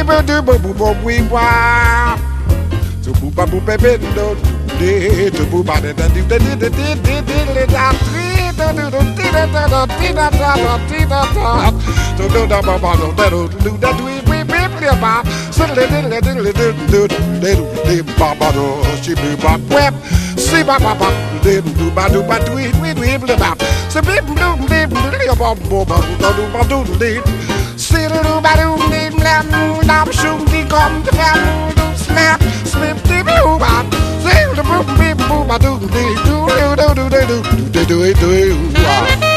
do boo boo boo wee wah. To boo ba boo baby do de to boo ba de da di da di da di di di da di da do do di da da da di da da da di da da to do da ba ba do da do da do we we ba so le le le do do de ba ba do she be ba web see ba ba ba de do we ba so be do de ba ba ba do de see do ba do de lam shoot the come to snap slip the boo ba see the boo ba do de do do do do do do do do do